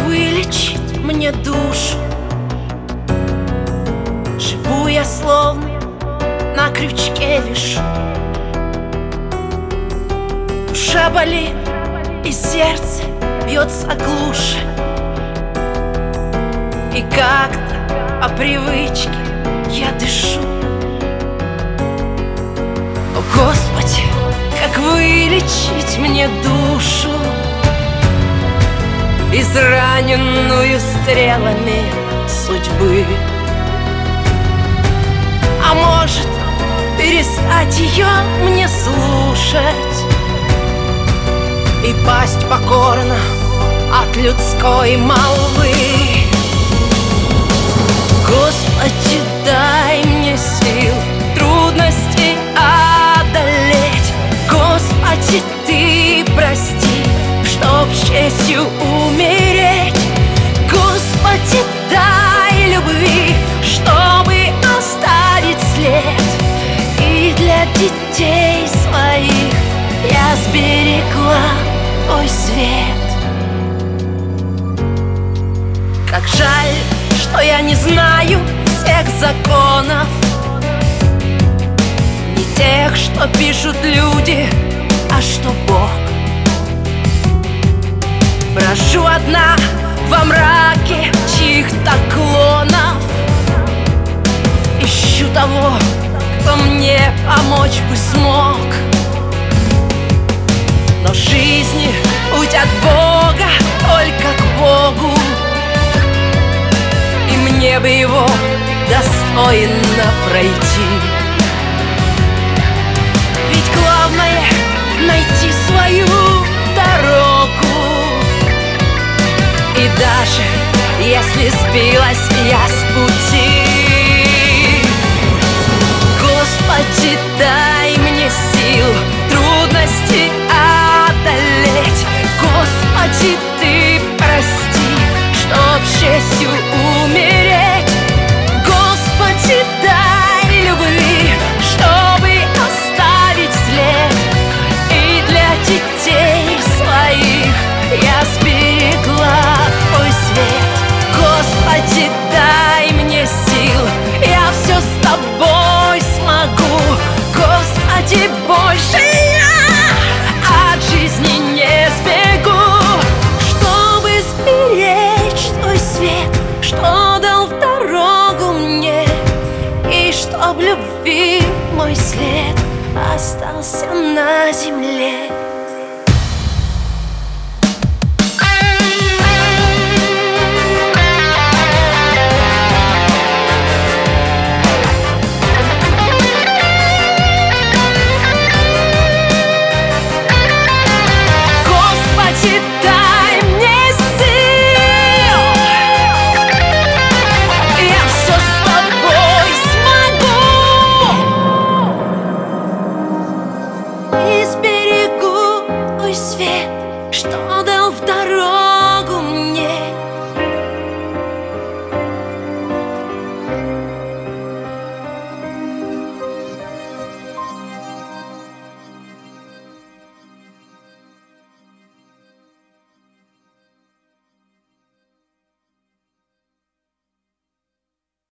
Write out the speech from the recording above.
вылечит мне душу. Живу я словно на крючке вишу. Душа болит и сердце бьется глуше. И как-то по привычке я дышу. О, Господи, как вылечить мне душу, израненную стрелами судьбы? А может, перестать ее мне слушать и пасть покорно от людской молвы? Господи, дай мне сил трудности одолеть. Господи, Ты прости, чтоб с честью умереть. Господи, дай любви, чтобы оставить след. И для детей своих я сберегла Твой свет. Как жаль, что я не знаю всех законов, не тех, что пишут люди, а что Бог. Брожу одна во мраке чьих-то клонов, ищу того, кто мне помочь бы смог. Но жизни путь от Бога только к Богу, и мне бы его достойно пройти. Ведь главное — найти свою дорогу. И даже если сбилась я с пути, Господи, дай мне сил трудности одолеть. Господи, Ты прости, чтоб с честью умереть. Господи, дай любви, чтобы оставить след. И для детей своих я сберегла Твой свет. Господи, дай мне сил, я все с Тобой смогу. Господи, больше я от жизни не сбегу, чтобы сберечь Твой свет, что дал в дорогу мне, и чтоб любви мой след остался на земле.